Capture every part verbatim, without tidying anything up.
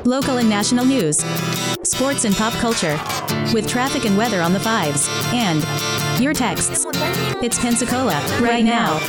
local and national news, sports and pop culture, with traffic and weather on the fives, and your texts. It's Pensacola, right now.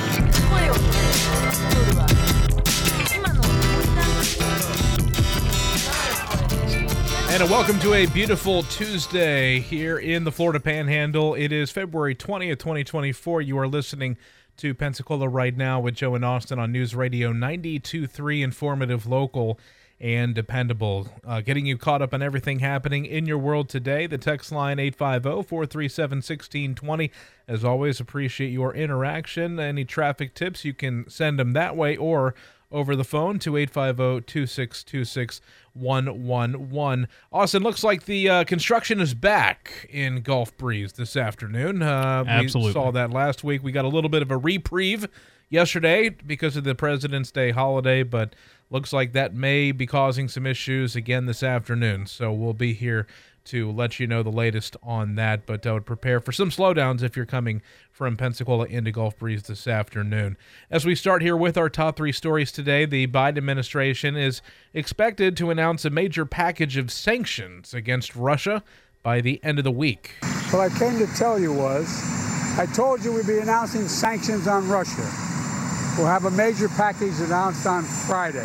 And a welcome to a beautiful Tuesday here in the Florida Panhandle. It is February twentieth, twenty twenty-four. You are listening to Pensacola Right Now with Joe and Austin on News Radio ninety-two point three, informative, local, and dependable. Uh, getting you caught up on everything happening in your world today. The text line eight five zero, four three seven, one six two zero. As always, appreciate your interaction. Any traffic tips, you can send them that way or over the phone to eight five zero, two six two six, one one one. Austin, looks like the uh, construction is back in Gulf Breeze this afternoon. Uh, Absolutely. We saw that last week. We got a little bit of a reprieve yesterday because of the President's Day holiday, but looks like that may be causing some issues again this afternoon. So we'll be here to let you know the latest on that, but I would prepare for some slowdowns if you're coming from Pensacola into Gulf Breeze this afternoon. As we start here with our top three stories today, the Biden administration is expected to announce a major package of sanctions against Russia by the end of the week. What I came to tell you was, I told you we'd be announcing sanctions on Russia. We'll have a major package announced on Friday.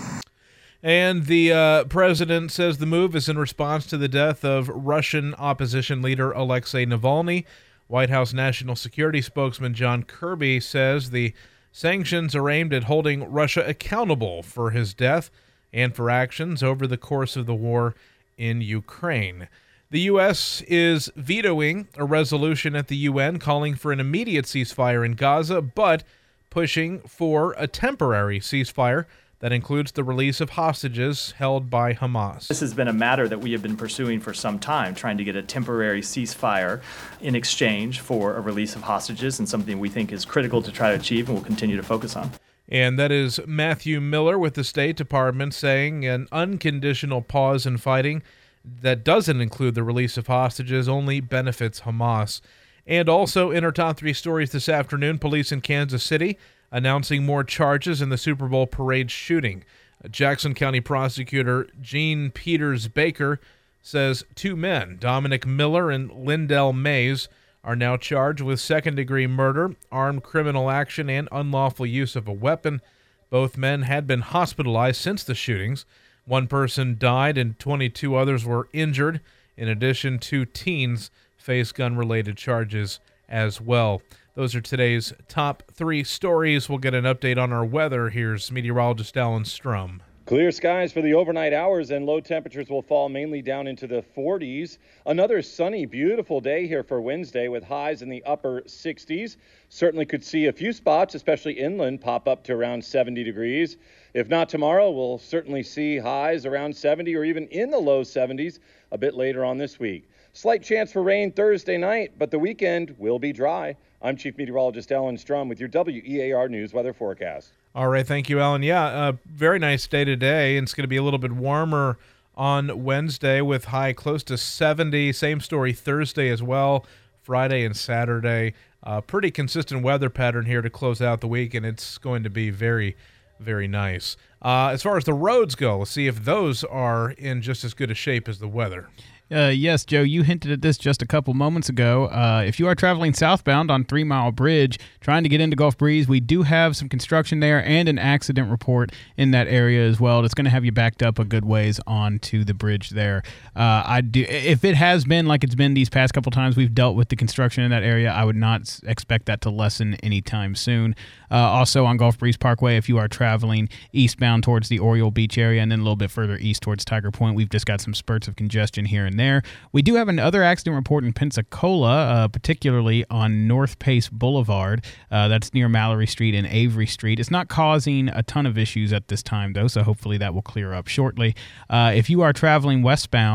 And the uh, president says the move is in response to the death of Russian opposition leader Alexei Navalny. White House National Security spokesman John Kirby says the sanctions are aimed at holding Russia accountable for his death and for actions over the course of the war in Ukraine. The U S is vetoing a resolution at the U N calling for an immediate ceasefire in Gaza, but pushing for a temporary ceasefire that includes the release of hostages held by Hamas. This has been a matter that we have been pursuing for some time, trying to get a temporary ceasefire in exchange for a release of hostages, and something we think is critical to try to achieve and we'll continue to focus on. And that is Matthew Miller with the State Department saying an unconditional pause in fighting that doesn't include the release of hostages only benefits Hamas. And also in our top three stories this afternoon, police in Kansas City announcing more charges in the Super Bowl parade shooting. Jackson County prosecutor Gene Peters Baker says two men, Dominic Miller and Lindell Mays, are now charged with second-degree murder, armed criminal action, and unlawful use of a weapon. Both men had been hospitalized since the shootings. One person died and twenty-two others were injured. In addition, two teens face gun-related charges as well. Those are today's top three stories. We'll get an update on our weather. Here's meteorologist Alan Strum. Clear skies for the overnight hours, and low temperatures will fall mainly down into the forties. Another sunny, beautiful day here for Wednesday with highs in the upper sixties. Certainly could see a few spots, especially inland, pop up to around seventy degrees. If not tomorrow, we'll certainly see highs around seventy or even in the low seventies a bit later on this week. Slight chance for rain Thursday night, but the weekend will be dry. I'm Chief Meteorologist Alan Strum with your W E A R News weather forecast. All right, thank you, Alan. Yeah, uh, very nice day today, and it's going to be a little bit warmer on Wednesday with high close to seventy. Same story Thursday as well, Friday and Saturday. Uh, pretty consistent weather pattern here to close out the week, and it's going to be very, very nice. Uh, as far as the roads go, let's see if those are in just as good a shape as the weather. Uh, yes, Joe, you hinted at this just a couple moments ago. Uh, if you are traveling southbound on Three Mile Bridge, trying to get into Gulf Breeze, we do have some construction there and an accident report in that area as well. It's going to have you backed up a good ways onto the bridge there. Uh, I do. If it has been like it's been these past couple times we've dealt with the construction in that area, I would not expect that to lessen anytime soon. Uh, also on Gulf Breeze Parkway, if you are traveling eastbound towards the Oriole Beach area and then a little bit further east towards Tiger Point, we've just got some spurts of congestion here and there. There. We do have another accident report in Pensacola, uh, particularly on North Pace Boulevard. Uh, that's near Mallory Street and Avery Street. It's not causing a ton of issues at this time, though, so hopefully that will clear up shortly. Uh, if you are traveling westbound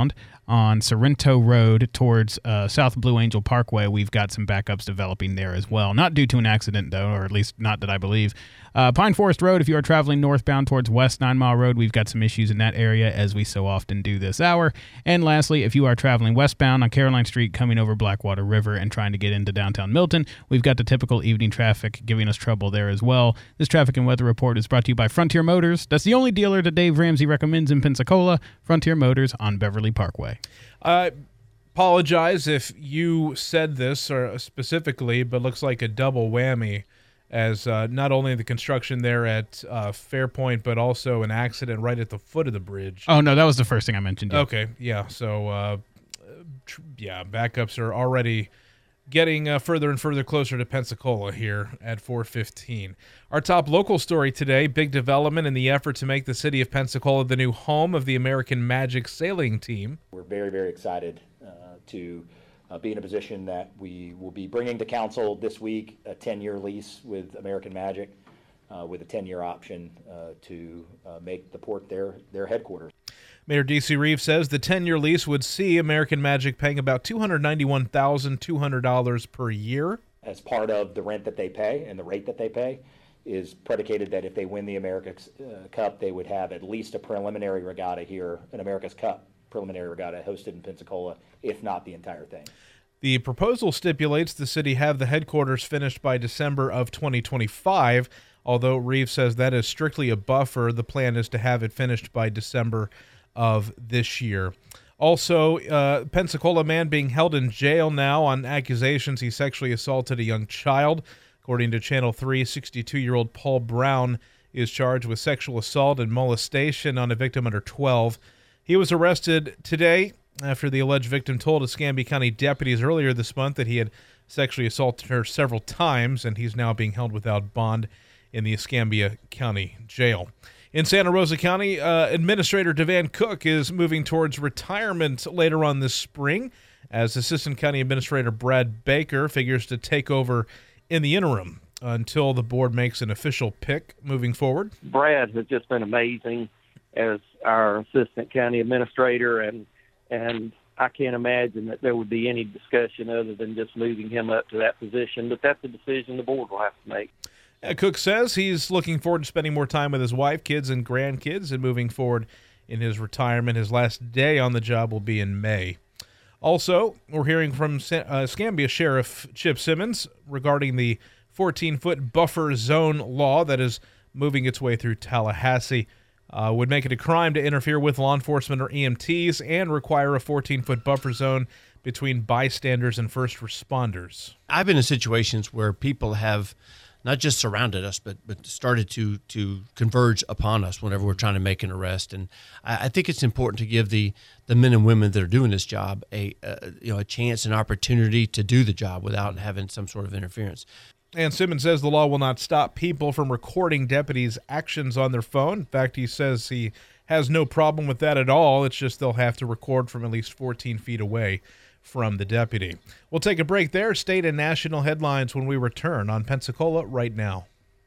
on Sorrento Road towards uh, South Blue Angel Parkway. We've got some backups developing there as well. Not due to an accident, though, or at least not that I believe. Uh, Pine Forest Road, if you are traveling northbound towards West Nine Mile Road, we've got some issues in that area, as we so often do this hour. And lastly, if you are traveling westbound on Caroline Street coming over Blackwater River and trying to get into downtown Milton, we've got the typical evening traffic giving us trouble there as well. This traffic and weather report is brought to you by Frontier Motors. That's the only dealer that Dave Ramsey recommends in Pensacola, Frontier Motors on Beverly Parkway. I apologize if you said this or specifically, but looks like a double whammy, as uh, not only the construction there at uh, Fairpoint, but also an accident right at the foot of the bridge. Oh, no, that was the first thing I mentioned. Yeah. Okay, yeah. So, uh, tr- yeah, backups are already getting uh, further and further closer to Pensacola here at four fifteen. Our top local story today, big development in the effort to make the city of Pensacola the new home of the American Magic sailing team. We're very, very excited uh, to uh, be in a position that we will be bringing to council this week a ten-year lease with American Magic uh, with a ten-year option uh, to uh, make the port their, their headquarters. Mayor D C. Reeves says the ten-year lease would see American Magic paying about two hundred ninety-one thousand two hundred dollars per year. As part of the rent that they pay and the rate that they pay is predicated that if they win the America's uh, Cup, they would have at least a preliminary regatta here, an America's Cup preliminary regatta hosted in Pensacola, if not the entire thing. The proposal stipulates the city have the headquarters finished by December of twenty twenty-five, although Reeves says that is strictly a buffer. The plan is to have it finished by December of this year. Also, uh, Pensacola man being held in jail now on accusations he sexually assaulted a young child. According to Channel three, sixty-two-year-old Paul Brown is charged with sexual assault and molestation on a victim under twelve. He was arrested today after the alleged victim told Escambia County deputies earlier this month that he had sexually assaulted her several times, and he's now being held without bond in the Escambia County Jail. In Santa Rosa County, uh, Administrator Devan Cook is moving towards retirement later on this spring, as Assistant County Administrator Brad Baker figures to take over in the interim until the board makes an official pick moving forward. Brad has just been amazing as our Assistant County Administrator, and and I can't imagine that there would be any discussion other than just moving him up to that position, but that's a decision the board will have to make. Uh, Cook says he's looking forward to spending more time with his wife, kids, and grandkids, and moving forward in his retirement. His last day on the job will be in May. Also, we're hearing from uh, Escambia Sheriff Chip Simmons regarding the fourteen-foot buffer zone law that is moving its way through Tallahassee. Uh, would make it a crime to interfere with law enforcement or E M Ts and require a fourteen-foot buffer zone between bystanders and first responders. I've been in situations where people have not just surrounded us, but but started to to converge upon us whenever we're trying to make an arrest. And I, I think it's important to give the the men and women that are doing this job a, a you know a chance, an opportunity to do the job without having some sort of interference. And Simmons says the law will not stop people from recording deputies' actions on their phone. In fact, he says he has no problem with that at all. It's just they'll have to record from at least fourteen feet away from the deputy. We'll take a break there. State and national headlines when we return on Pensacola Right Now.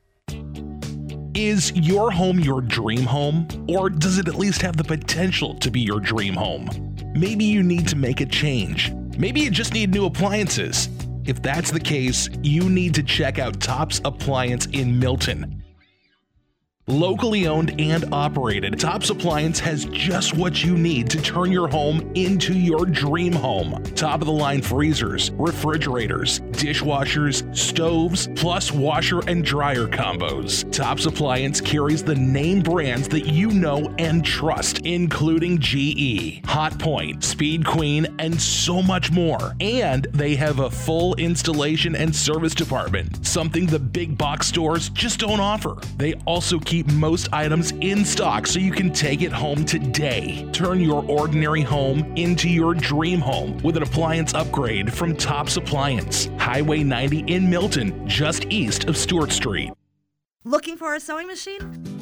Is your home your dream home? Or does it at least have the potential to be your dream home? Maybe you need to make a change. Maybe you just need new appliances. If that's the case, you need to check out Tops Appliance in Milton. Locally owned and operated, Tops Appliance has just what you need to turn your home into your dream home. Top-of-the-line freezers, refrigerators, dishwashers, stoves, plus washer and dryer combos. Tops Appliance carries the name brands that you know and trust, including G E, Hotpoint, Speed Queen, and so much more. And they have a full installation and service department, something the big box stores just don't offer. They also keep most items in stock so you can take it home today. Turn your ordinary home into your dream home with an appliance upgrade from Tops Appliance. Highway ninety in Milton, just east of Stewart Street. Looking for a sewing machine?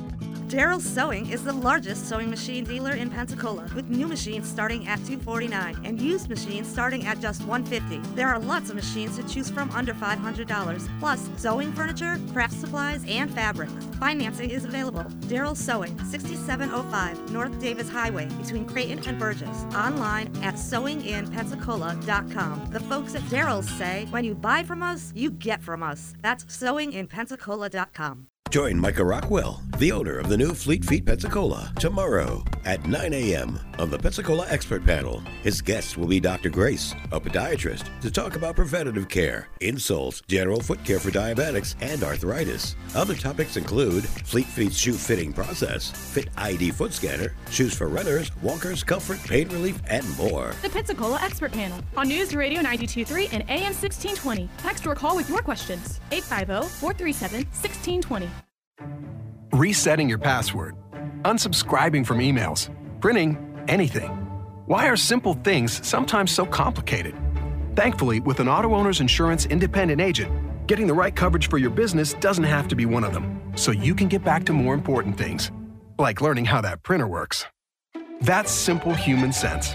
Daryl's Sewing is the largest sewing machine dealer in Pensacola, with new machines starting at two hundred forty-nine dollars and used machines starting at just one hundred fifty dollars. There are lots of machines to choose from under five hundred dollars, plus sewing furniture, craft supplies, and fabrics. Financing is available. Daryl's Sewing, sixty-seven oh five North Davis Highway, between Creighton and Burgess. Online at sewing in pensacola dot com. The folks at Daryl's say, when you buy from us, you get from us. That's sewing in pensacola dot com. Join Micah Rockwell, the owner of the new Fleet Feet Pensacola, tomorrow at nine a.m. on the Pensacola Expert Panel. His guest will be Doctor Grace, a podiatrist, to talk about preventative care, insoles, general foot care for diabetics, and arthritis. Other topics include Fleet Feet's shoe fitting process, Fit I D foot scanner, shoes for runners, walkers, comfort, pain relief, and more. The Pensacola Expert Panel on News Radio ninety-two point three and A M sixteen twenty. Text or call with your questions. eight five zero, four three seven, one six two zero. Resetting your password, unsubscribing from emails, printing anything. Why are simple things sometimes so complicated? Thankfully, with an Auto Owners Insurance independent agent, getting the right coverage for your business doesn't have to be one of them, so you can get back to more important things, like learning how that printer works. That's simple human sense.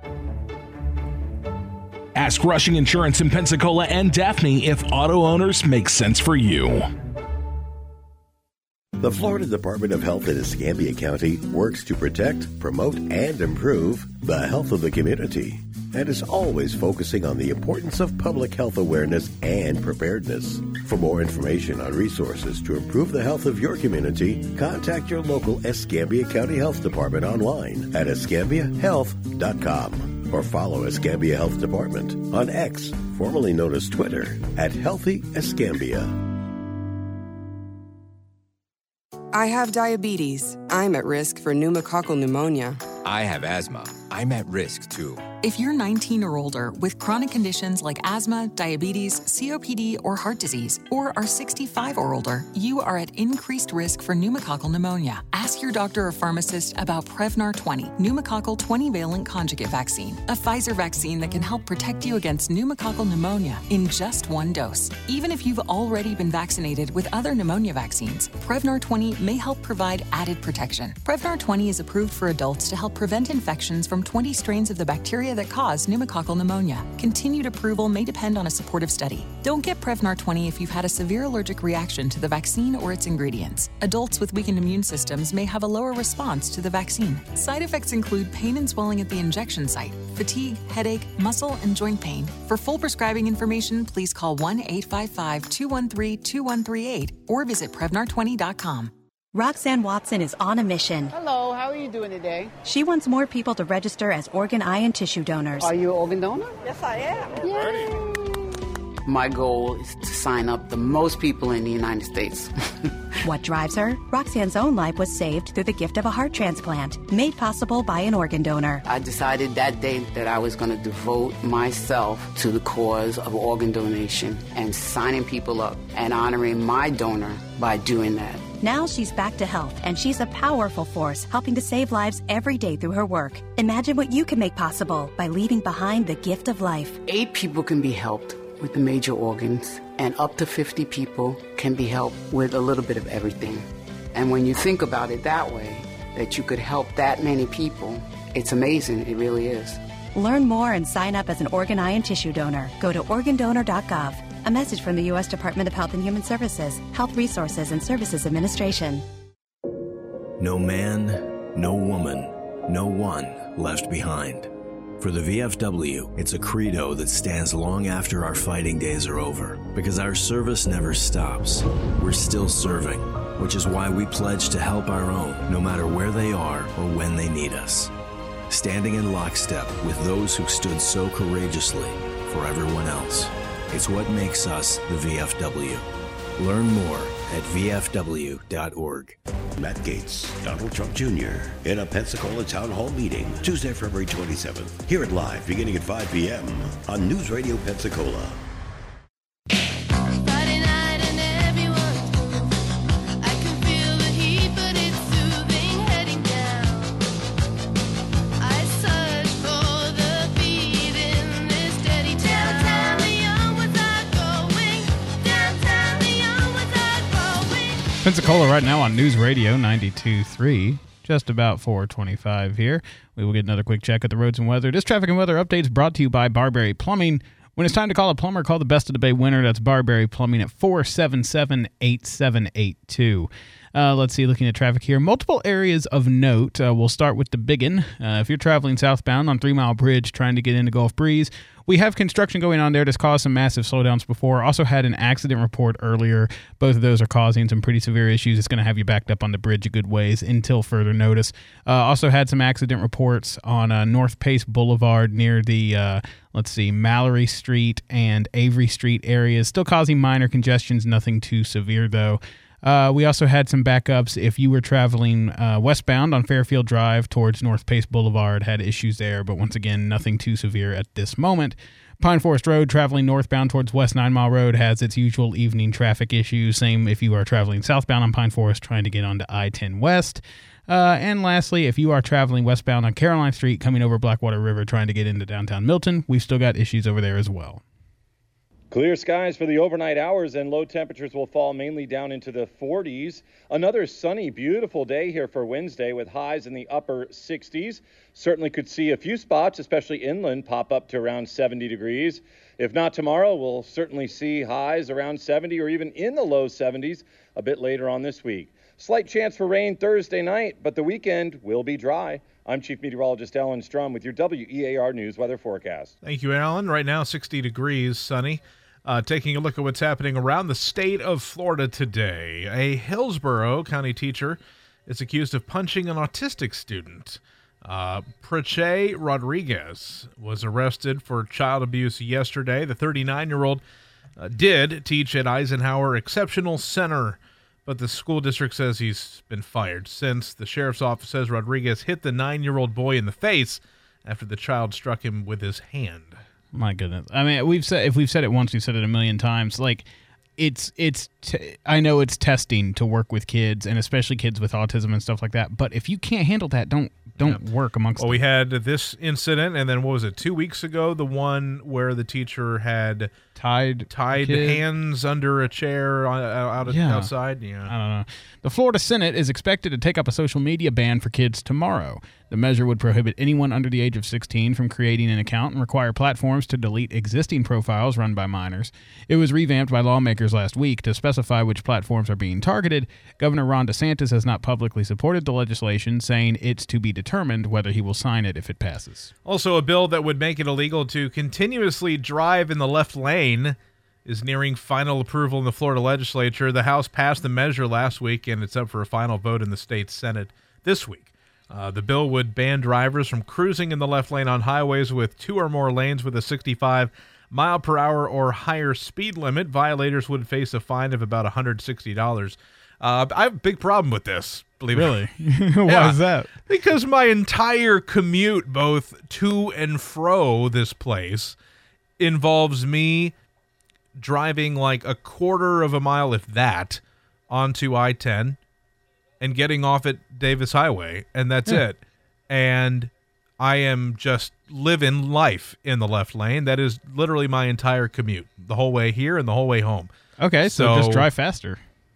Ask Rushing Insurance in Pensacola and Daphne if auto owners make sense for you. The Florida Department of Health in Escambia County works to protect, promote, and improve the health of the community, and is always focusing on the importance of public health awareness and preparedness. For more information on resources to improve the health of your community, contact your local Escambia County Health Department online at escambia health dot com or follow Escambia Health Department on X, formerly known as Twitter, at Healthy Escambia. I have diabetes. I'm at risk for pneumococcal pneumonia. I have asthma. I'm at risk too. If you're nineteen or older with chronic conditions like asthma, diabetes, C O P D, or heart disease, or are sixty-five or older, you are at increased risk for pneumococcal pneumonia. Ask your doctor or pharmacist about Prevnar twenty, pneumococcal twenty-valent conjugate vaccine, a Pfizer vaccine that can help protect you against pneumococcal pneumonia in just one dose. Even if you've already been vaccinated with other pneumonia vaccines, Prevnar twenty may help provide added protection. Prevnar twenty is approved for adults to help prevent infections from twenty strains of the bacteria that cause pneumococcal pneumonia. Continued approval may depend on a supportive study. Don't get Prevnar twenty if you've had a severe allergic reaction to the vaccine or its ingredients. Adults with weakened immune systems may have a lower response to the vaccine. Side effects include pain and swelling at the injection site, fatigue, headache, muscle, and joint pain. For full prescribing information, please call one eight five five, two one three, two one three eight or visit Prevnar twenty dot com. Roxanne Watson is on a mission. Hello, how are you doing today? She wants more people to register as organ, eye, and tissue donors. Are you an organ donor? Yes, I am. Yay. My goal is to sign up the most people in the United States. What drives her? Roxanne's own life was saved through the gift of a heart transplant, made possible by an organ donor. I decided that day that I was going to devote myself to the cause of organ donation and signing people up and honoring my donor by doing that. Now she's back to health, and she's a powerful force helping to save lives every day through her work. Imagine what you can make possible by leaving behind the gift of life. Eight people can be helped with the major organs, and up to fifty people can be helped with a little bit of everything. And when you think about it that way, that you could help that many people, it's amazing. It really is. Learn more and sign up as an organ, eye, and tissue donor. Go to organ donor dot gov. A message from the U S Department of Health and Human Services, Health Resources and Services Administration. No man, no woman, no one left behind. For the V F W, it's a credo that stands long after our fighting days are over, because our service never stops. We're still serving, which is why we pledge to help our own, no matter where they are or when they need us. Standing in lockstep with those who stood so courageously for everyone else. It's what makes us the V F W. Learn more at V F W dot org. Matt Gaetz, Donald Trump Junior in a Pensacola Town Hall meeting, Tuesday, February twenty-seventh. Hear it live beginning at five p.m. on News Radio Pensacola. Pensacola right now on News Radio ninety-two point three. Just about four twenty-five here. We will get another quick check at the roads and weather. This traffic and weather update is brought to you by Barberry Plumbing. When it's time to call a plumber, call the Best of the Bay winner. That's Barberry Plumbing at four seven seven, eight seven eight two. Uh, let's see, looking at traffic here. Multiple areas of note. Uh, we'll start with the biggin. Uh, if you're traveling southbound on Three Mile Bridge trying to get into Gulf Breeze, we have construction going on there that's caused some massive slowdowns before. Also had an accident report earlier. Both of those are causing some pretty severe issues. It's going to have you backed up on the bridge a good ways until further notice. Uh, also had some accident reports on uh, North Pace Boulevard near the, uh, let's see, Mallory Street and Avery Street areas. Still causing minor congestions, nothing too severe though. Uh, we also had some backups if you were traveling uh, westbound on Fairfield Drive towards North Pace Boulevard. Had issues there, but once again, nothing too severe at this moment. Pine Forest Road, traveling northbound towards West Nine Mile Road, has its usual evening traffic issues. Same if you are traveling southbound on Pine Forest trying to get onto I ten West. Uh, and lastly, if you are traveling westbound on Caroline Street coming over Blackwater River trying to get into downtown Milton, we've still got issues over there as well. Clear skies for the overnight hours, and low temperatures will fall mainly down into the forties. Another sunny, beautiful day here for Wednesday with highs in the upper sixties. Certainly could see a few spots, especially inland, pop up to around seventy degrees. If not tomorrow, we'll certainly see highs around seventy or even in the low seventies a bit later on this week. Slight chance for rain Thursday night, but the weekend will be dry. I'm Chief Meteorologist Alan Strum with your W E A R News weather forecast. Thank you, Alan. Right now, sixty degrees, sunny. Uh, taking a look at what's happening around the state of Florida today. A Hillsborough County teacher is accused of punching an autistic student. Uh, Preche Rodriguez was arrested for child abuse yesterday. The thirty-nine-year-old uh, did teach at Eisenhower Exceptional Center, but the school district says he's been fired since the sheriff's office says Rodriguez hit the nine-year-old boy in the face after the child struck him with his hand. My goodness. I mean, we've said if we've said it once, we've said it a million times. Like, it's it's. T- I know it's testing to work with kids, and especially kids with autism and stuff like that. But if you can't handle that, don't don't yeah. work amongst. Well, them. We had this incident, and then what was it? Two weeks ago, the one where the teacher had tied tied hands under a chair out of, yeah. outside. Yeah, I don't know. The Florida Senate is expected to take up a social media ban for kids tomorrow. The measure would prohibit anyone under the age of sixteen from creating an account and require platforms to delete existing profiles run by minors. It was revamped by lawmakers last week to specify which platforms are being targeted. Governor Ron DeSantis has not publicly supported the legislation, saying it's to be determined whether he will sign it if it passes. Also, a bill that would make it illegal to continuously drive in the left lane is nearing final approval in the Florida legislature. The House passed the measure last week, and it's up for a final vote in the state Senate this week. Uh, the bill would ban drivers from cruising in the left lane on highways with two or more lanes with a sixty-five mile per hour or higher speed limit. Violators would face a fine of about one hundred sixty dollars. Uh, I have a big problem with this, believe really? it. Really? Why yeah, is that? Because my entire commute, both to and fro this place, involves me driving like a quarter of a mile, if that, onto I ten. And getting off at Davis Highway, and that's yeah. it. And I am just living life in the left lane. That is literally my entire commute, the whole way here and the whole way home. Okay, so, so just drive faster.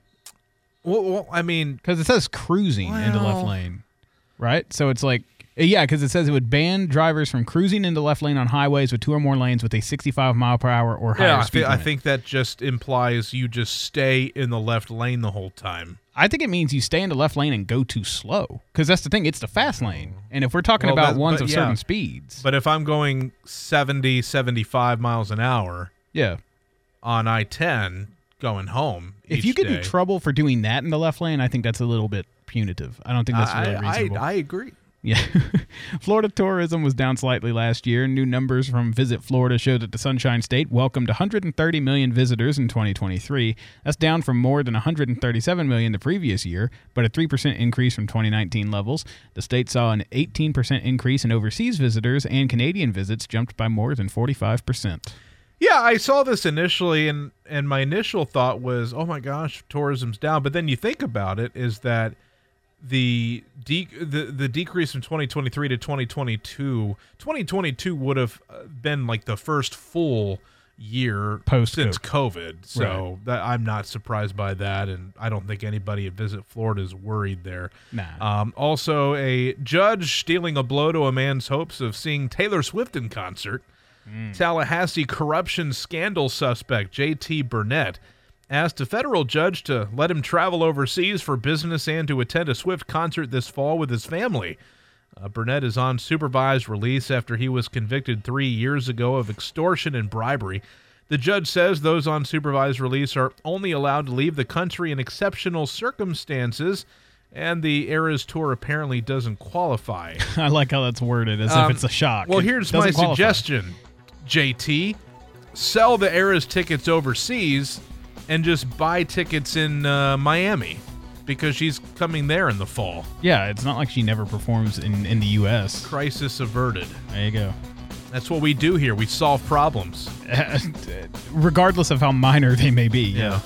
Well, well I mean... Because it says cruising well, in the left lane, right? So it's like... Yeah, because it says it would ban drivers from cruising in the left lane on highways with two or more lanes with a sixty-five mile per hour or higher yeah, speed th- limit. I think that just implies you just stay in the left lane the whole time. I think it means you stay in the left lane and go too slow. Because that's the thing, it's the fast lane. And if we're talking well, about that, ones of yeah. certain speeds. But if I'm going seventy, seventy-five miles an hour yeah, on I ten going home If each you get day, in trouble for doing that in the left lane, I think that's a little bit punitive. I don't think that's really I, reasonable. I, I agree. Yeah. Florida tourism was down slightly last year. New numbers from Visit Florida show that the Sunshine State welcomed one hundred thirty million visitors in twenty twenty-three. That's down from more than one hundred thirty-seven million the previous year, but a three percent increase from twenty nineteen levels. The state saw an eighteen percent increase in overseas visitors, and Canadian visits jumped by more than forty-five percent. Yeah, I saw this initially, and, and my initial thought was, oh my gosh, tourism's down. But then you think about it, is that The, de- the the decrease from twenty twenty-three to twenty twenty-two, twenty twenty-two would have been like the first full year Post-COVID. since COVID. So Right. that, I'm not surprised by that, and I don't think anybody at Visit Florida is worried there. Nah. Um, also, a judge stealing a blow to a man's hopes of seeing Taylor Swift in concert. Mm. Tallahassee corruption scandal suspect J T Burnett asked a federal judge to let him travel overseas for business and to attend a Swift concert this fall with his family. Uh, Burnett is on supervised release after he was convicted three years ago of extortion and bribery. The judge says those on supervised release are only allowed to leave the country in exceptional circumstances, and the Eras Tour apparently doesn't qualify. I like how that's worded, as Um, if it's a shock. Well, It here's my doesn't qualify. suggestion, J T. Sell the Eras tickets overseas and just buy tickets in uh, Miami, because she's coming there in the fall. Yeah, it's not like she never performs in, in the U S Crisis averted. There you go. That's what we do here. We solve problems. Regardless of how minor they may be. Yeah.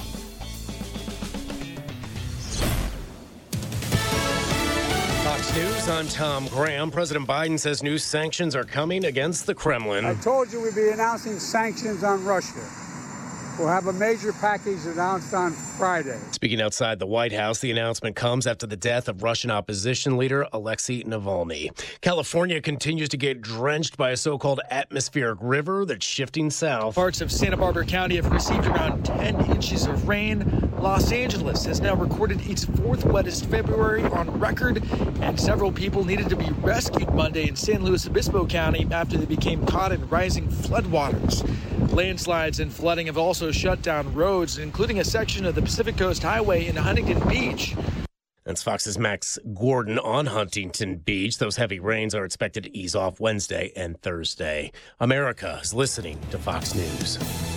Fox News, I'm Tom Graham. President Biden says new sanctions are coming against the Kremlin. I told you we'd be announcing sanctions on Russia. We'll have a major package announced on Friday. Speaking outside the White House, the announcement comes after the death of Russian opposition leader Alexei Navalny. California continues to get drenched by a so-called atmospheric river that's shifting south. Parts of Santa Barbara County have received around ten inches of rain. Los Angeles has now recorded its fourth wettest February on record, and several people needed to be rescued Monday in San Luis Obispo County after they became caught in rising floodwaters. Landslides and flooding have also shut down roads, including a section of the Pacific Coast Highway in Huntington Beach. That's Fox's Max Gordon on Huntington Beach. Those heavy rains are expected to ease off Wednesday and Thursday. America is listening to Fox News.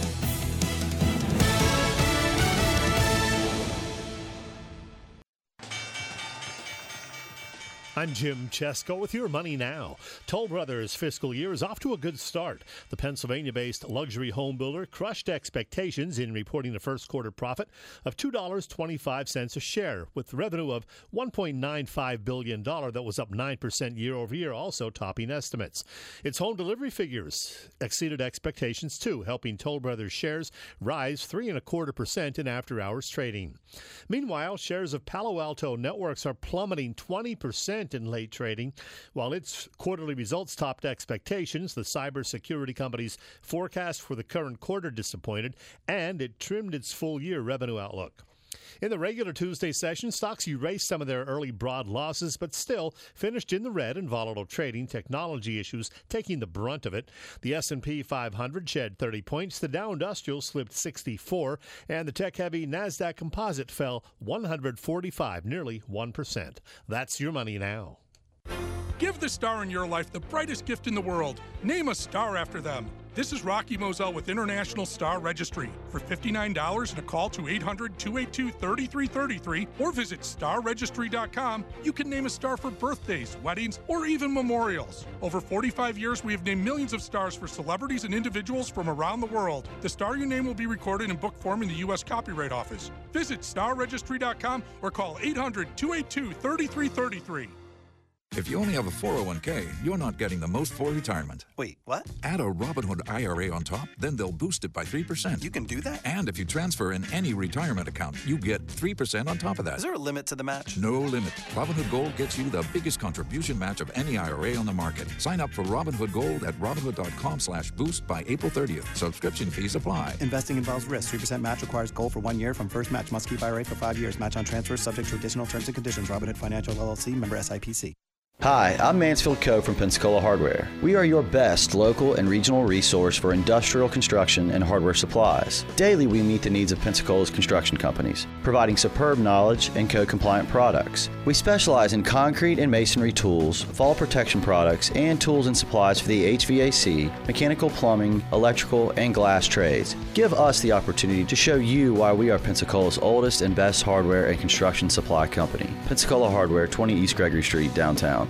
I'm Jim Chesko with your Money Now. Toll Brothers' fiscal year is off to a good start. The Pennsylvania-based luxury home builder crushed expectations in reporting a first quarter profit of two dollars and twenty-five cents a share, with revenue of one point nine five billion dollars that was up nine percent year over year, also topping estimates. Its home delivery figures exceeded expectations too, helping Toll Brothers shares rise three and a quarter percent in after-hours trading. Meanwhile, shares of Palo Alto Networks are plummeting twenty percent in late trading. While its quarterly results topped expectations, the cybersecurity company's forecast for the current quarter disappointed, and it trimmed its full-year revenue outlook. In the regular Tuesday session, stocks erased some of their early broad losses, but still finished in the red in volatile trading, technology issues taking the brunt of it. The S and P five hundred shed thirty points, the Dow Industrial slipped sixty-four, and the tech-heavy NASDAQ Composite fell one hundred forty-five, nearly one percent. That's your Money Now. Give the star in your life the brightest gift in the world. Name a star after them. This is Rocky Moselle with International Star Registry. For fifty-nine dollars and a call to eight hundred, two eight two, three three three three or visit star registry dot com, you can name a star for birthdays, weddings, or even memorials. Over forty-five years, we have named millions of stars for celebrities and individuals from around the world. The star you name will be recorded in book form in the U S Copyright Office. Visit star registry dot com or call eight hundred, two eight two, three three three three. If you only have a four oh one k, you're not getting the most for retirement. Wait, what? Add a Robinhood I R A on top, then they'll boost it by three percent. You can do that? And if you transfer in any retirement account, you get three percent on top of that. Is there a limit to the match? No limit. Robinhood Gold gets you the biggest contribution match of any I R A on the market. Sign up for Robinhood Gold at Robinhood.com slash boost by April thirtieth. Subscription fees apply. Investing involves risk. three percent match requires gold for one year. From first match, must keep I R A for five years. Match on transfers subject to additional terms and conditions. Robinhood Financial, L L C, member S I P C. Hi, I'm Mansfield Coe from Pensacola Hardware. We are your best local and regional resource for industrial construction and hardware supplies. Daily, we meet the needs of Pensacola's construction companies, providing superb knowledge and code-compliant products. We specialize in concrete and masonry tools, fall protection products, and tools and supplies for the H V A C, mechanical, plumbing, electrical, and glass trades. Give us the opportunity to show you why we are Pensacola's oldest and best hardware and construction supply company. Pensacola Hardware, twenty East Gregory Street, downtown.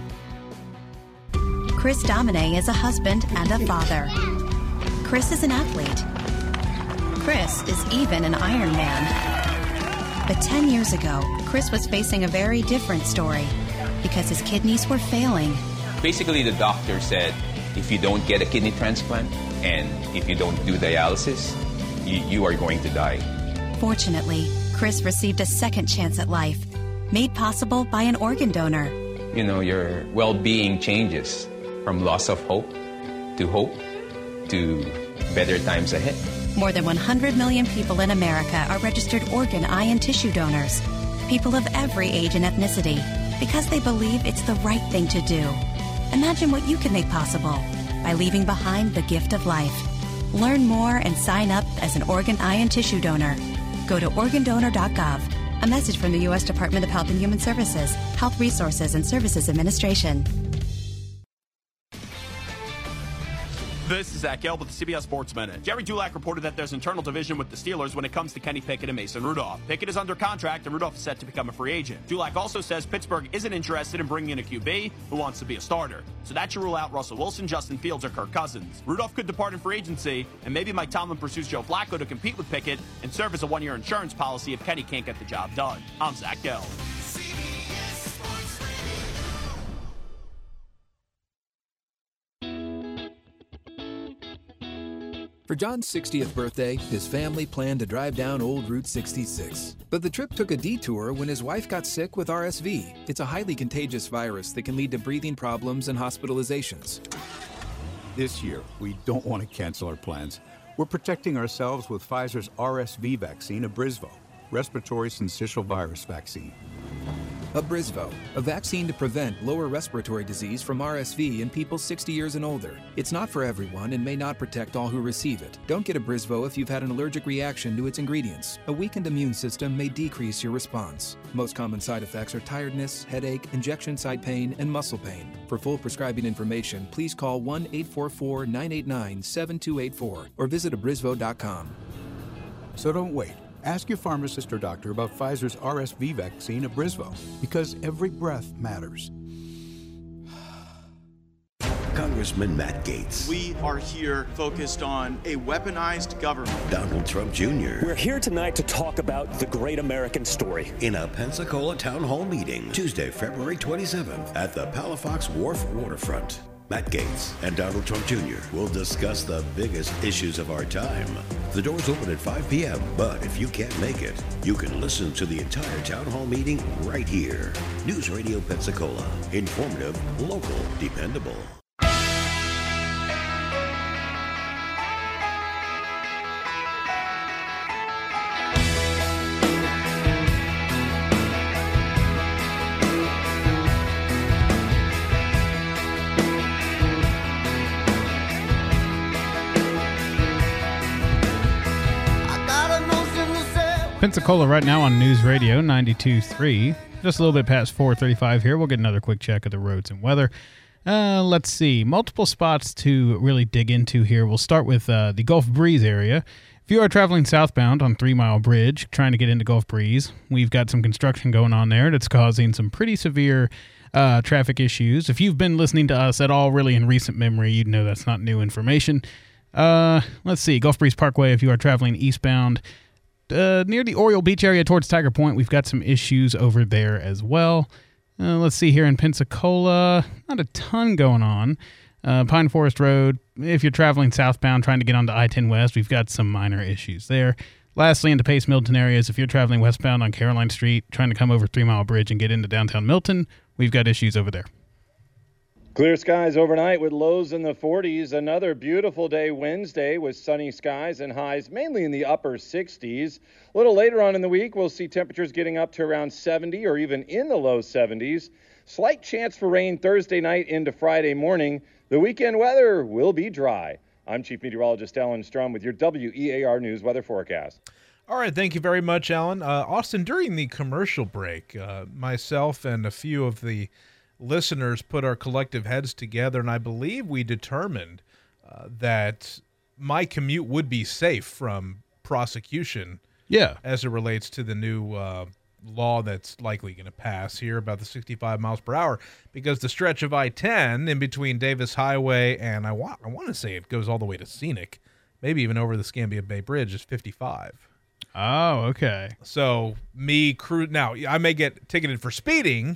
Chris Domine is a husband and a father. Chris is an athlete. Chris is even an Iron Man. But ten years ago, Chris was facing a very different story because his kidneys were failing. Basically, the doctor said, if you don't get a kidney transplant and if you don't do dialysis, you, you are going to die. Fortunately, Chris received a second chance at life, made possible by an organ donor. You know, your well-being changes from loss of hope to hope to better times ahead. More than one hundred million people in America are registered organ, eye, and tissue donors. People of every age and ethnicity, because they believe it's the right thing to do. Imagine what you can make possible by leaving behind the gift of life. Learn more and sign up as an organ, eye, and tissue donor. Go to organ donor dot gov. A message from the U S Department of Health and Human Services, Health Resources and Services Administration. This is Zach Gelb with the C B S Sports Minute. Jerry Dulac reported that there's internal division with the Steelers when it comes to Kenny Pickett and Mason Rudolph. Pickett is under contract, and Rudolph is set to become a free agent. Dulac also says Pittsburgh isn't interested in bringing in a Q B who wants to be a starter. So that should rule out Russell Wilson, Justin Fields, or Kirk Cousins. Rudolph could depart in free agency, and maybe Mike Tomlin pursues Joe Flacco to compete with Pickett and serve as a one-year insurance policy if Kenny can't get the job done. I'm Zach Gelb. For John's sixtieth birthday, his family planned to drive down Old Route sixty-six. But the trip took a detour when his wife got sick with R S V. It's a highly contagious virus that can lead to breathing problems and hospitalizations. This year, we don't want to cancel our plans. We're protecting ourselves with Pfizer's R S V vaccine, Abrysvo, respiratory syncytial virus vaccine. Abrysvo, a vaccine to prevent lower respiratory disease from R S V in people sixty years and older. It's not for everyone and may not protect all who receive it. Don't get Abrysvo if you've had an allergic reaction to its ingredients. A weakened immune system may decrease your response. Most common side effects are tiredness, headache, injection site pain, and muscle pain. For full prescribing information, please call one eight four four, nine eight nine, seven two eight four or visit abrysvo dot com. So don't wait. Ask your pharmacist or doctor about Pfizer's R S V vaccine, Abrysvo, because every breath matters. Congressman Matt Gaetz. We are here focused on a weaponized government. Donald Trump Junior We're here tonight to talk about the great American story. In a Pensacola town hall meeting, Tuesday, February twenty-seventh, at the Palafox Wharf Waterfront. Matt Gaetz and Donald Trump Junior will discuss the biggest issues of our time. The doors open at five p.m., but if you can't make it, you can listen to the entire town hall meeting right here. News Radio Pensacola. Informative, local, dependable. Pensacola right now on News Radio ninety-two point three. Just a little bit past four thirty-five here. We'll get another quick check of the roads and weather. Uh, let's see. Multiple spots to really dig into here. We'll start with uh, the Gulf Breeze area. If you are traveling southbound on Three Mile Bridge, trying to get into Gulf Breeze, we've got some construction going on there that's causing some pretty severe uh, traffic issues. If you've been listening to us at all really in recent memory, you'd know that's not new information. Uh, let's see. Gulf Breeze Parkway, if you are traveling eastbound, Uh, near the Oriole Beach area towards Tiger Point, we've got some issues over there as well. Uh, let's see here in Pensacola, not a ton going on. Uh, Pine Forest Road, if you're traveling southbound trying to get onto I ten West, we've got some minor issues there. Lastly, in the Pace Milton areas, if you're traveling westbound on Caroline Street, trying to come over Three Mile Bridge and get into downtown Milton, we've got issues over there. Clear skies overnight with lows in the forties. Another beautiful day Wednesday with sunny skies and highs mainly in the upper sixties. A little later on in the week, we'll see temperatures getting up to around seventy or even in the low seventies. Slight chance for rain Thursday night into Friday morning. The weekend weather will be dry. I'm Chief Meteorologist Alan Strum with your W E A R News weather forecast. All right, thank you very much, Alan. Uh, Austin, during the commercial break, uh, myself and a few of the listeners put our collective heads together, and I believe we determined uh, that my commute would be safe from prosecution. Yeah. As it relates to the new uh, law that's likely going to pass here about the sixty-five miles per hour, because the stretch of I ten in between Davis Highway and I want I want to say it goes all the way to Scenic, maybe even over the Scambia Bay Bridge, is fifty-five. Oh, okay. So me cru now I may get ticketed for speeding,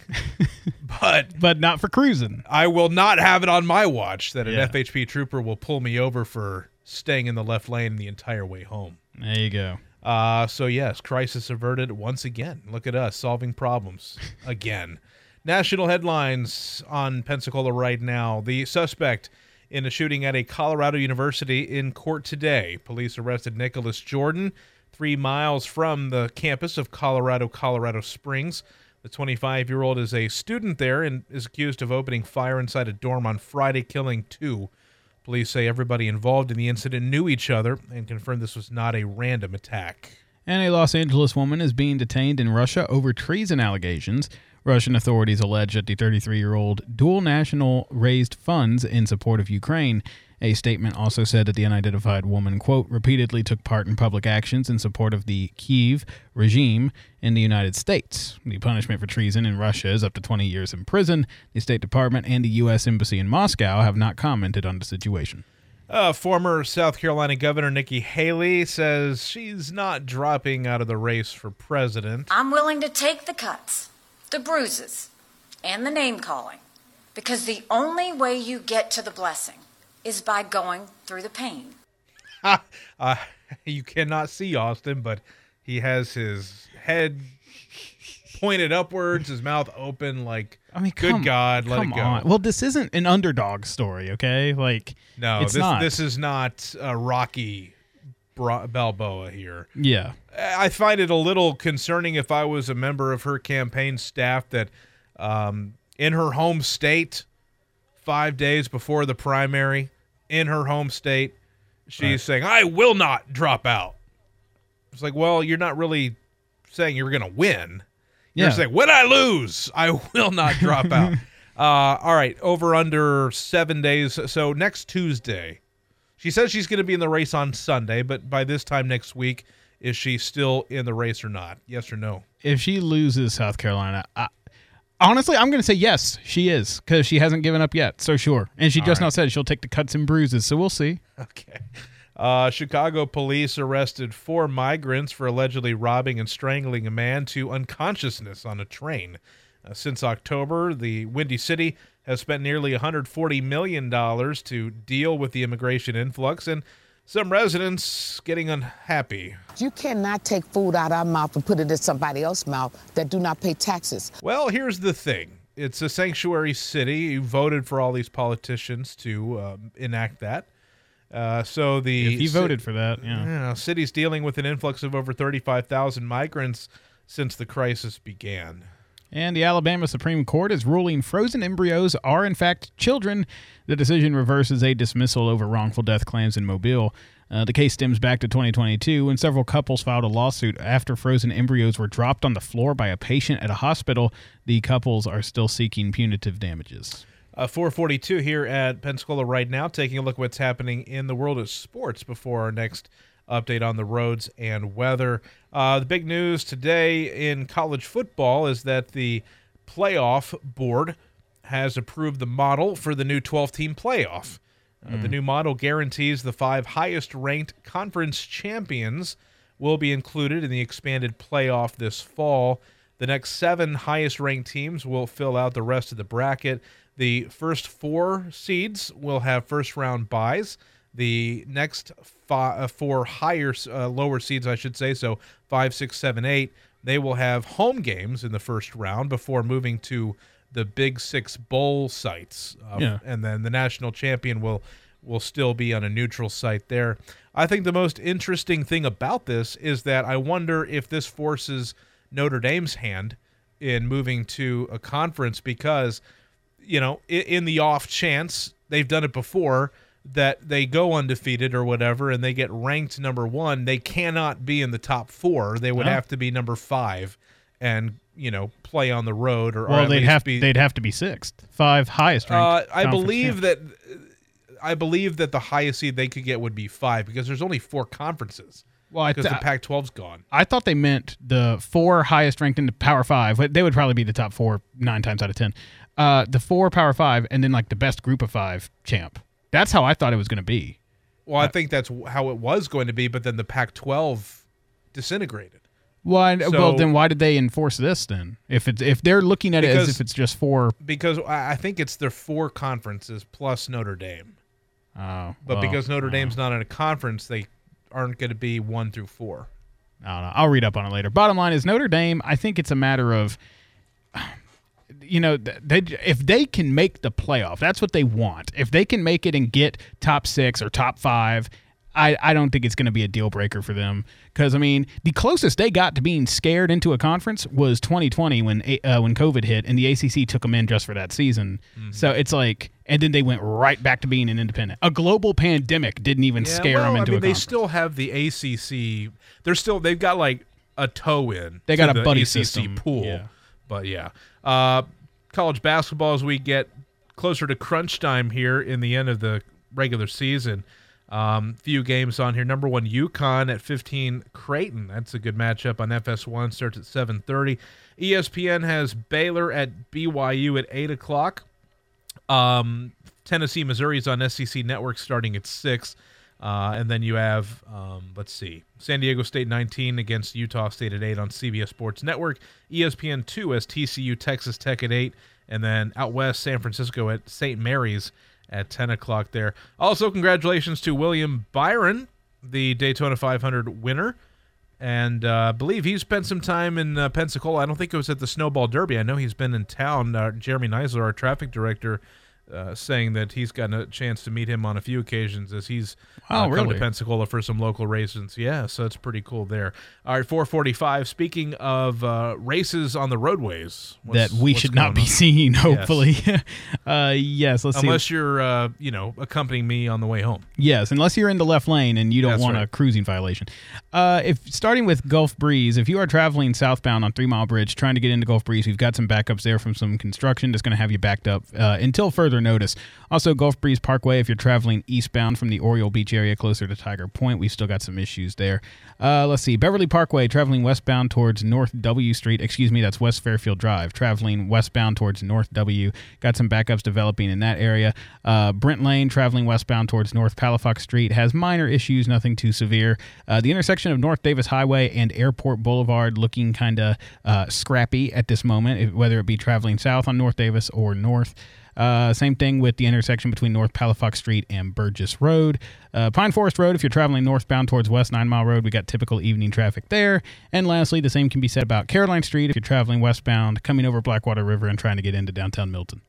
but but not for cruising. I will not have it on my watch that an Yeah. F H P trooper will pull me over for staying in the left lane the entire way home. There you go. Uh, so yes, crisis averted once again. Look at us solving problems again. National headlines on Pensacola right now. The suspect in a shooting at a Colorado university in court today. Police arrested Nicholas Jordan three miles from the campus of Colorado, Colorado Springs. The twenty-five-year-old is a student there and is accused of opening fire inside a dorm on Friday, killing two. Police say everybody involved in the incident knew each other and confirmed this was not a random attack. And a Los Angeles woman is being detained in Russia over treason allegations. Russian authorities allege that the thirty-three-year-old dual national raised funds in support of Ukraine. A statement also said that the unidentified woman, quote, repeatedly took part in public actions in support of the Kyiv regime in the United States. The punishment for treason in Russia is up to twenty years in prison. The State Department and the U S Embassy in Moscow have not commented on the situation. Uh, former South Carolina Governor Nikki Haley says she's not dropping out of the race for president. I'm willing to take the cuts, the bruises, and the name-calling, because the only way you get to the blessing is by going through the pain. uh, you cannot see Austin, but he has his head pointed upwards, his mouth open, like, I mean, good come, God, let come it go. on. Well, this isn't an underdog story, okay? Like, no, it's this, not. this is not uh, Rocky Bra- Balboa here. Yeah. I find it a little concerning if I was a member of her campaign staff that um, in her home state, five days before the primary, in her home state, she's right. saying, I will not drop out. It's like, well, you're not really saying you're going to win. You're yeah. saying, when I lose, I will not drop out. uh, all right, over under seven days. So next Tuesday, she says she's going to be in the race on Sunday, but by this time next week, is she still in the race or not? Yes or no? If she loses South Carolina, I, honestly, I'm going to say yes, she is, because she hasn't given up yet, so sure. And she All just right. now said she'll take the cuts and bruises, so we'll see. Okay. Uh, Chicago police arrested four migrants for allegedly robbing and strangling a man to unconsciousness on a train. Uh, since October, the Windy City has spent nearly one hundred forty million dollars to deal with the immigration influx, and some residents getting unhappy. You cannot take food out of our mouth and put it in somebody else's mouth that do not pay taxes. Well, here's the thing. It's a sanctuary city. You voted for all these politicians to uh, enact that. Uh, so the if you voted for that, yeah. You know, city's dealing with an influx of over thirty-five thousand migrants since the crisis began. And the Alabama Supreme Court is ruling frozen embryos are, in fact, children. The decision reverses a dismissal over wrongful death claims in Mobile. Uh, the case stems back to twenty twenty-two when several couples filed a lawsuit after frozen embryos were dropped on the floor by a patient at a hospital. The couples are still seeking punitive damages. Uh, four forty-two here at Pensacola right now, taking a look at what's happening in the world of sports before our next update on the roads and weather. Uh, the big news today in college football is that the playoff board has approved the model for the new twelve-team playoff. Uh, mm. The new model guarantees the five highest-ranked conference champions will be included in the expanded playoff this fall. The next seven highest-ranked teams will fill out the rest of the bracket. The first four seeds will have first-round byes. The next five, uh, four higher, uh, lower seeds, I should say, so five, six, seven, eight, they will have home games in the first round before moving to the Big Six bowl sites. Uh, yeah. And then the national champion will will still be on a neutral site there. I think the most interesting thing about this is that I wonder if this forces Notre Dame's hand in moving to a conference because, you know, in, in the off chance, they've done it before, that they go undefeated or whatever and they get ranked number one, they cannot be in the top four. They would no. have to be number five and, you know, play on the road. Or, well, or at they'd least have be, they'd have to be sixth, five highest ranked. Uh, I believe that I believe that the highest seed they could get would be five because there's only four conferences. Well, because th- the Pac twelve's gone. I thought they meant the four highest ranked in the Power Five. They would probably be the top four nine times out of ten. Uh, the four Power Five, and then like the best Group of Five champ. That's how I thought it was going to be. Well, I think that's how it was going to be, but then the Pac twelve disintegrated. Why? So, well, then why did they enforce this then? If it's if they're looking at because, it as if it's just four, because I think it's their four conferences plus Notre Dame. Oh, but well, because Notre uh, Dame's not in a conference, they aren't going to be one through four. I don't know. I'll read up on it later. Bottom line is Notre Dame. I think it's a matter of, you know, they if they can make the playoff, that's what they want. If they can make it and get top six or top five. I, I don't think it's going to be a deal breaker for them because, I mean, the closest they got to being scared into a conference was twenty twenty when uh, when COVID hit, and the A C C took them in just for that season. Mm-hmm. So it's like, and then they went right back to being an independent. A global pandemic didn't even yeah, scare well, them into I mean, a they conference. still have the A C C. They're still, they've got like a toe in. They got a the buddy A C C system. pool. Yeah. But yeah. Uh, college basketball, as we get closer to crunch time here in the end of the regular season. Um, few games on here. Number one, UConn at fifteen, Creighton. That's a good matchup on F S one. Starts at seven thirty. E S P N has Baylor at B Y U at eight o'clock. Um, Tennessee, Missouri is on S E C Network starting at six. Uh, and then you have, um, let's see, San Diego State nineteen against Utah State at eight on C B S Sports Network. E S P N two has T C U, Texas Tech at eight. And then out west, San Francisco at Saint Mary's at ten o'clock there. Also, congratulations to William Byron, the Daytona five hundred winner. And uh, I believe he spent some time in uh, Pensacola. I don't think it was at the Snowball Derby. I know he's been in town. Uh, Jeremy Neisler, our traffic director, uh, saying that he's gotten a chance to meet him on a few occasions as he's uh, oh, come really? to Pensacola for some local races. Yeah, so it's pretty cool there. All right, four forty-five. Speaking of uh, races on the roadways. That we should not be on? seeing, hopefully. Yes, uh, yes let's Unless see. you're, uh, you know, accompanying me on the way home. Yes, unless you're in the left lane and you don't That's want right. a cruising violation. Uh, if starting with Gulf Breeze, if you are traveling southbound on Three Mile Bridge, trying to get into Gulf Breeze, we've got some backups there from some construction that's going to have you backed up uh, until further notice. Also, Gulf Breeze Parkway, if you're traveling eastbound from the Oriole Beach area closer to Tiger Point, we've still got some issues there. Uh, let's see, Beverly Parkway, traveling westbound towards North W Street. Excuse me, that's West Fairfield Drive. Traveling westbound towards North W. Got some backups developing in that area. Uh, Brent Lane, traveling westbound towards North Palafox Street, has minor issues, nothing too severe. Uh, the intersection of North Davis Highway and Airport Boulevard looking kind of uh, scrappy at this moment, if, whether it be traveling south on North Davis or north. Uh, same thing with the intersection between North Palafox Street and Burgess Road. Uh, Pine Forest Road, if you're traveling northbound towards West Nine Mile Road, we got typical evening traffic there. And lastly, the same can be said about Caroline Street if you're traveling westbound, coming over Blackwater River and trying to get into downtown Milton.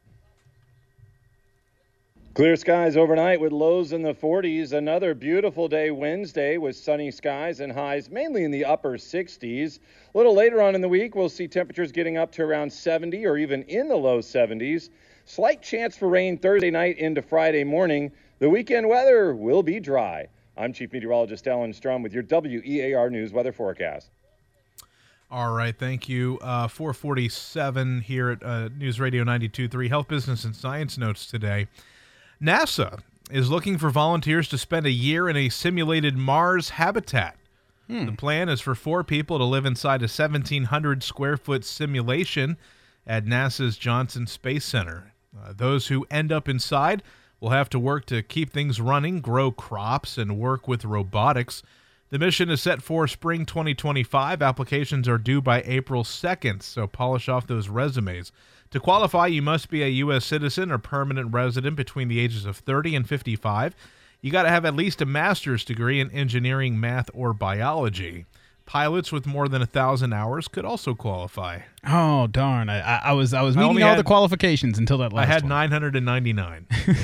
Clear skies overnight with lows in the forties. Another beautiful day Wednesday with sunny skies and highs mainly in the upper sixties. A little later on in the week, we'll see temperatures getting up to around seventy or even in the low seventies. Slight chance for rain Thursday night into Friday morning. The weekend weather will be dry. I'm Chief Meteorologist Alan Strum with your W E A R News weather forecast. All right, thank you. Uh, four forty-seven here at uh, News Radio ninety-two point three. Health, Business, and Science notes today. NASA is looking for volunteers to spend a year in a simulated Mars habitat. Hmm. The plan is for four people to live inside a seventeen hundred square foot simulation at NASA's Johnson Space Center. Uh, those who end up inside will have to work to keep things running, grow crops, and work with robotics. The mission is set for spring twenty twenty-five. Applications are due by April second, so polish off those resumes. To qualify, you must be a U S citizen or permanent resident between the ages of thirty and fifty-five. You got to have at least a master's degree in engineering, math, or biology. Pilots with more than a thousand hours could also qualify. Oh darn! I, I was I was I meeting only all had- the qualifications until that last I had one. nine hundred ninety-nine.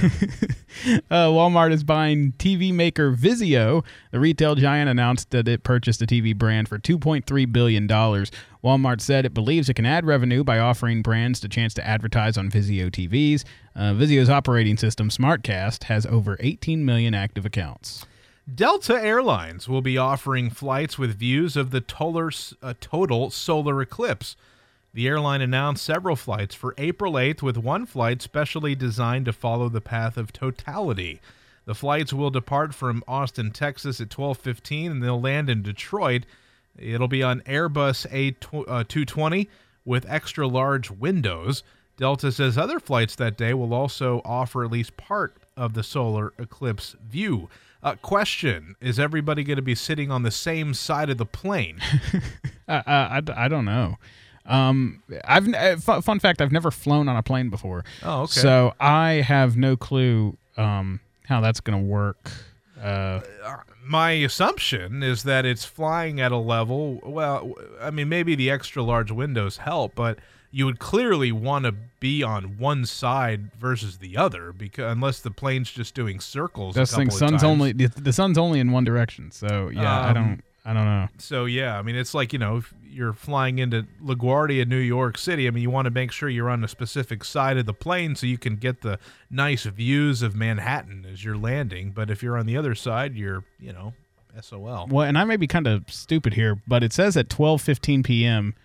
Uh, Walmart is buying T V maker Vizio. The retail giant announced that it purchased the T V brand for two point three billion dollars. Walmart said it believes it can add revenue by offering brands the chance to advertise on Vizio T Vs. Uh, Vizio's operating system, SmartCast, has over eighteen million active accounts. Delta Airlines will be offering flights with views of the total, uh, total solar eclipse. The airline announced several flights for April eighth, with one flight specially designed to follow the path of totality. The flights will depart from Austin, Texas at twelve fifteen, and they'll land in Detroit. It'll be on Airbus A two twenty with extra-large windows. Delta says other flights that day will also offer at least part of the solar eclipse view. Uh, question, is everybody going to be sitting on the same side of the plane? uh, I, I don't know. Um, I've uh, fun, fun fact, I've never flown on a plane before. Oh, okay. So I have no clue um, how that's going to work. Uh, My assumption is that it's flying at a level, well, I mean, maybe the extra large windows help, but you would clearly want to be on one side versus the other, because unless the plane's just doing circles. This a thing, couple sun's of times. only the, the sun's only in one direction, so yeah, Um, I don't, I don't know. So yeah, I mean, it's like, you know, if you're flying into LaGuardia, New York City, I mean, you want to make sure you're on a specific side of the plane so you can get the nice views of Manhattan as you're landing. But if you're on the other side, you're, you know, S O L. Well, and I may be kind of stupid here, but it says at twelve fifteen p.m.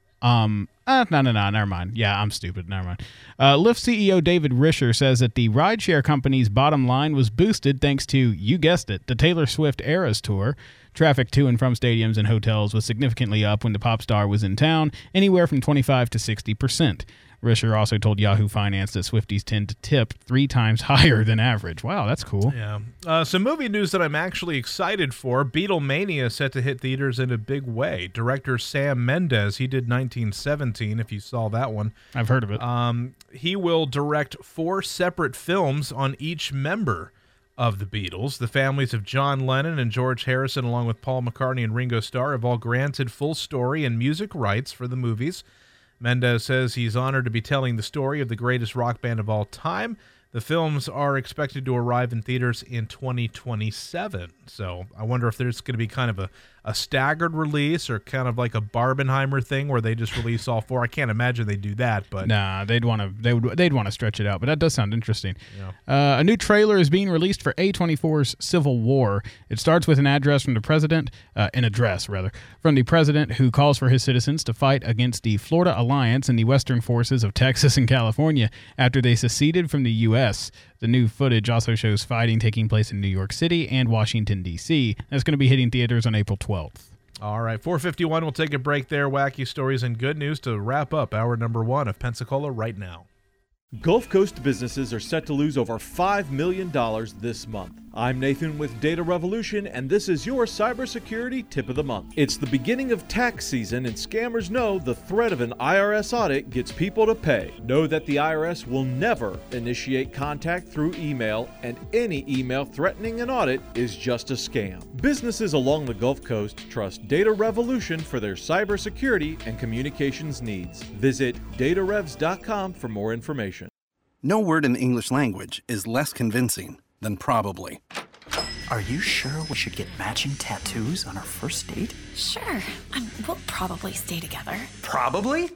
Um, uh, no, no, no, never mind. Yeah, I'm stupid. Never mind. Uh, Lyft C E O David Risher says that the rideshare company's bottom line was boosted thanks to, you guessed it, the Taylor Swift Eras Tour. Traffic to and from stadiums and hotels was significantly up when the pop star was in town, anywhere from twenty-five to sixty percent. Risher also told Yahoo Finance that Swifties tend to tip three times higher than average. Wow, that's cool. Yeah. Uh, some movie news that I'm actually excited for. Beatlemania set to hit theaters in a big way. Director Sam Mendes, he did nineteen seventeen, if you saw that one. I've heard of it. Um, he will direct four separate films on each member of the Beatles. The families of John Lennon and George Harrison, along with Paul McCartney and Ringo Starr, have all granted full story and music rights for the movies. Mendes says he's honored to be telling the story of the greatest rock band of all time. The films are expected to arrive in theaters in twenty twenty-seven. So I wonder if there's going to be kind of a, a staggered release or kind of like a Barbenheimer thing where they just release all four. I can't imagine they do that, but nah, they'd want to they would they'd want to stretch it out. But that does sound interesting. Yeah. Uh, a new trailer is being released for A twenty-four's Civil War. It starts with an address from the president, uh, an address rather, from the president who calls for his citizens to fight against the Florida Alliance and the Western forces of Texas and California after they seceded from the U S The new footage also shows fighting taking place in New York City and Washington, D C That's going to be hitting theaters on April twelfth. All right, four fifty-one, we'll take a break there. Wacky stories and good news to wrap up hour number one of Pensacola right now. Gulf Coast businesses are set to lose over five million dollars this month. I'm Nathan with Data Revolution, and this is your cybersecurity tip of the month. It's the beginning of tax season, and scammers know the threat of an I R S audit gets people to pay. Know that the I R S will never initiate contact through email, and any email threatening an audit is just a scam. Businesses along the Gulf Coast trust Data Revolution for their cybersecurity and communications needs. Visit data revs dot com for more information. No word in the English language is less convincing than probably. Are you sure we should get matching tattoos on our first date? Sure. Um, we'll probably stay together. Probably?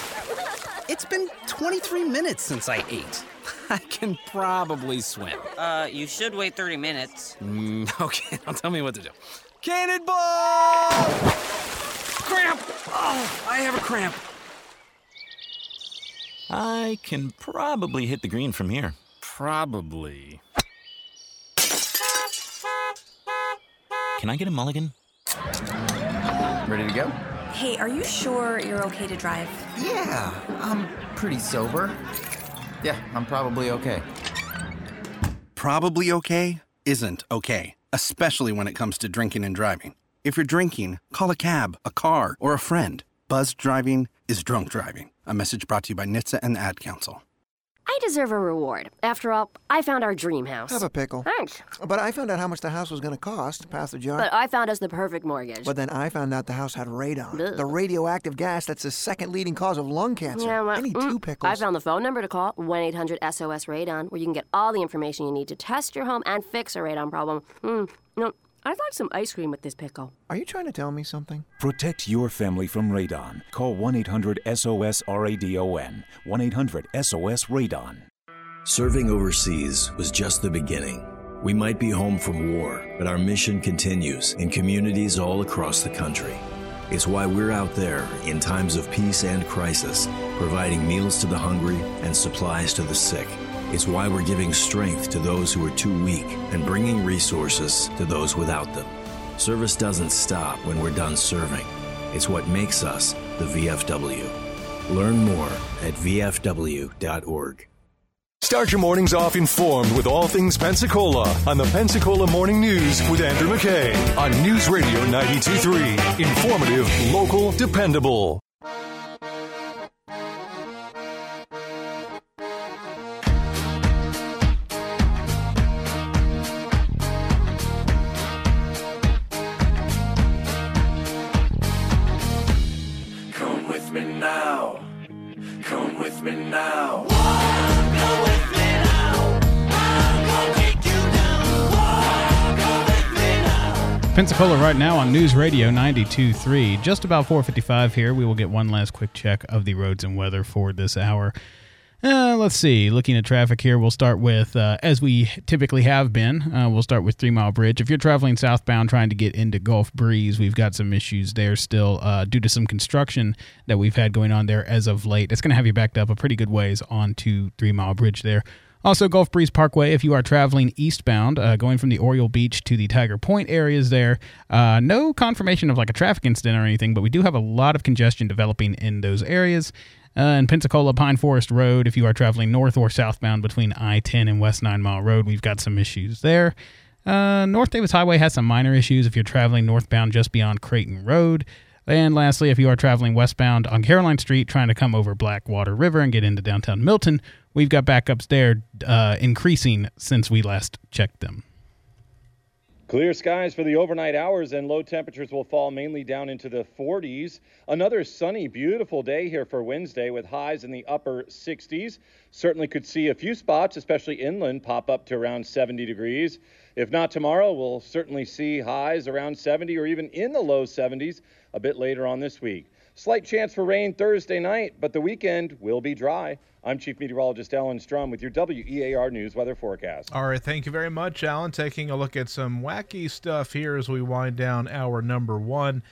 It's been twenty-three minutes since I ate. I can probably swim. Uh, you should wait thirty minutes. Mm, okay, now tell me what to do. Cannonball! Cramp! Oh, I have a cramp. I can probably hit the green from here. Probably. Can I get a mulligan? Ready to go? Hey, are you sure you're okay to drive? Yeah, I'm pretty sober. Yeah, I'm probably okay. Probably okay isn't okay, especially when it comes to drinking and driving. If you're drinking, call a cab, a car, or a friend. Buzzed driving is drunk driving. A message brought to you by N H T S A and the Ad Council. I deserve a reward. After all, I found our dream house. Have a pickle. Thanks. But I found out how much the house was going to cost. Pass the jar. But I found us the perfect mortgage. But then I found out the house had radon. Ugh. The radioactive gas that's the second leading cause of lung cancer. Yeah, well, I need mm, two pickles. I found the phone number to call, one eight hundred S O S radon, where you can get all the information you need to test your home and fix a radon problem. Mm, you know, I'd like some ice cream with this pickle. Are you trying to tell me something? Protect your family from radon. Call one eight hundred S O S R A D O N. one eight hundred S O S radon. Serving overseas was just the beginning. We might be home from war, but our mission continues in communities all across the country. It's why we're out there in times of peace and crisis, providing meals to the hungry and supplies to the sick. It's why we're giving strength to those who are too weak and bringing resources to those without them. Service doesn't stop when we're done serving. It's what makes us the V F W. Learn more at V F W dot org. Start your mornings off informed with all things Pensacola on the Pensacola Morning News with Andrew McKay on News Radio ninety-two point three. Informative, local, dependable. Come with me now. Come with me now. Pensacola right now on News Radio ninety-two point three. Just about four fifty-five here. We will get one last quick check of the roads and weather for this hour. Uh, let's see. Looking at traffic here, we'll start with, uh, as we typically have been, uh, we'll start with Three Mile Bridge. If you're traveling southbound trying to get into Gulf Breeze, we've got some issues there still uh, due to some construction that we've had going on there as of late. It's going to have you backed up a pretty good ways onto Three Mile Bridge there. Also, Gulf Breeze Parkway, if you are traveling eastbound, uh, going from the Oriole Beach to the Tiger Point areas there, uh, no confirmation of like a traffic incident or anything, but we do have a lot of congestion developing in those areas. Uh, in Pensacola, Pine Forest Road, if you are traveling north or southbound between I ten and West Nine Mile Road, we've got some issues there. Uh, North Davis Highway has some minor issues if you're traveling northbound just beyond Creighton Road. And lastly, if you are traveling westbound on Caroline Street trying to come over Blackwater River and get into downtown Milton, we've got backups there uh, increasing since we last checked them. Clear skies for the overnight hours, and low temperatures will fall mainly down into the forties. Another sunny, beautiful day here for Wednesday with highs in the upper sixties. Certainly could see a few spots, especially inland, pop up to around seventy degrees. If not tomorrow, we'll certainly see highs around seventy or even in the low seventies a bit later on this week. Slight chance for rain Thursday night, but the weekend will be dry. I'm Chief Meteorologist Alan Strum with your W E A R News weather forecast. All right, thank you very much, Alan. Taking a look at some wacky stuff here as we wind down hour number one.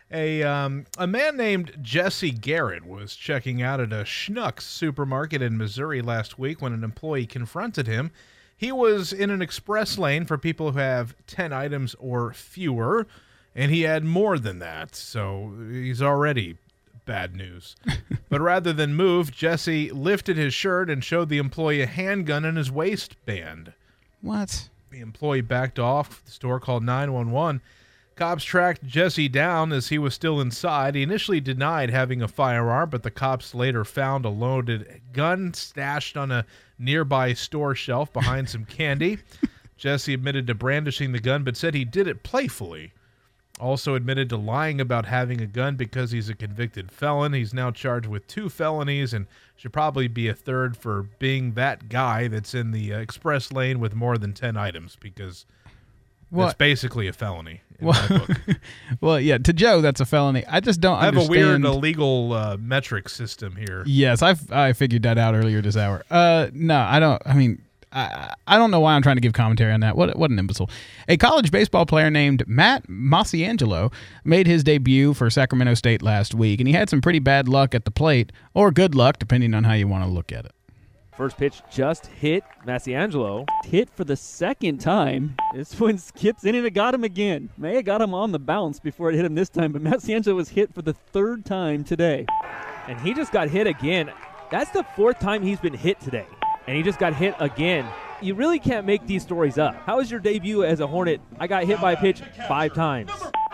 A um, a man named Jesse Garrett was checking out at a Schnucks supermarket in Missouri last week when an employee confronted him. He was in an express lane for people who have ten items or fewer, and he had more than that, so he's already bad news. But rather than move, Jesse lifted his shirt and showed the employee a handgun in his waistband. What? The employee backed off. The store called nine one one. Cops tracked Jesse down as he was still inside. He initially denied having a firearm, but the cops later found a loaded gun stashed on a nearby store shelf behind some candy. Jesse admitted to brandishing the gun, but said he did it playfully. Also admitted to lying about having a gun because he's a convicted felon. He's now charged with two felonies and should probably be a third for being that guy that's in the uh, express lane with more than ten items, because What? it's basically a felony in Well, my book. well, yeah, to Joe, that's a felony. I just don't I have understand. a weird illegal uh, metric system here. Yes, I I figured that out earlier this hour. Uh, no, I don't. I mean, I I don't know why I'm trying to give commentary on that. What what an imbecile! A college baseball player named Matt Masiangelo made his debut for Sacramento State last week, and he had some pretty bad luck at the plate, or good luck, depending on how you want to look at it. First pitch just hit. Masiangelo hit for the second time. This one skips in and it got him again. May have got him on the bounce before it hit him this time, but Masiangelo was hit for the third time today. And he just got hit again. That's the fourth time he's been hit today. And he just got hit again. You really can't make these stories up. How was your debut as a Hornet? I got hit by a pitch five times.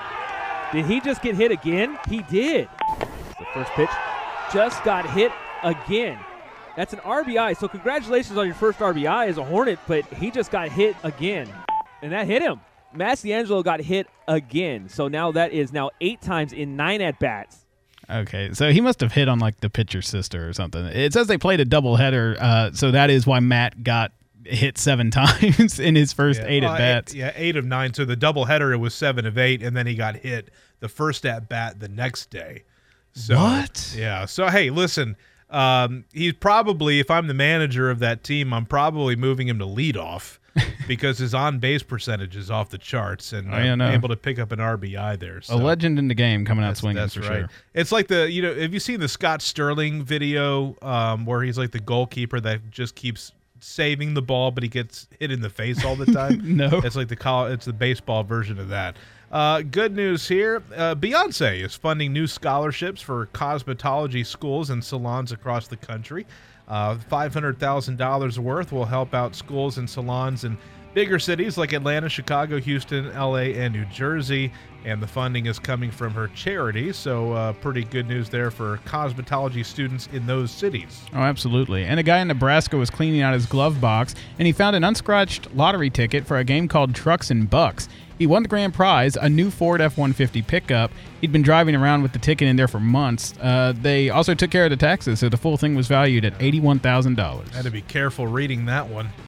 Did he just get hit again? He did. The first pitch just got hit again. That's an R B I, so congratulations on your first R B I as a Hornet, but he just got hit again. And that hit him. Masiangelo got hit again. So now that is now eight times in nine at-bats. Okay, so he must have hit on like the pitcher's sister or something. It says they played a doubleheader, uh, so that is why Matt got hit seven times in his first Yeah, eight well, at bats. Eight, yeah, eight of nine. So the doubleheader, it was seven of eight, and then he got hit the first at bat the next day. So, What? Yeah. So hey, listen, um, he's probably, if I'm the manager of that team, I'm probably moving him to leadoff because his on base percentage is off the charts, and I I'm know. able to pick up an R B I there. So. A legend in the game coming out That's, swinging that's for right. sure. It's like the, you know, have you seen the Scott Sterling video um, where he's like the goalkeeper that just keeps saving the ball, but he gets hit in the face all the time? No. It's like the col- it's the baseball version of that. Uh, good news here. Uh, Beyonce is funding new scholarships for cosmetology schools and salons across the country. Uh, five hundred thousand dollars worth will help out schools and salons in bigger cities like Atlanta, Chicago, Houston, L A, and New Jersey. And the funding is coming from her charity, so uh, pretty good news there for cosmetology students in those cities. Oh, absolutely. And a guy in Nebraska was cleaning out his glove box, and he found an unscratched lottery ticket for a game called Trucks and Bucks. He won the grand prize, a new Ford F one fifty pickup. He'd been driving around with the ticket in there for months. Uh, they also took care of the taxes, so the full thing was valued at eighty-one thousand dollars. Had to be careful reading that one.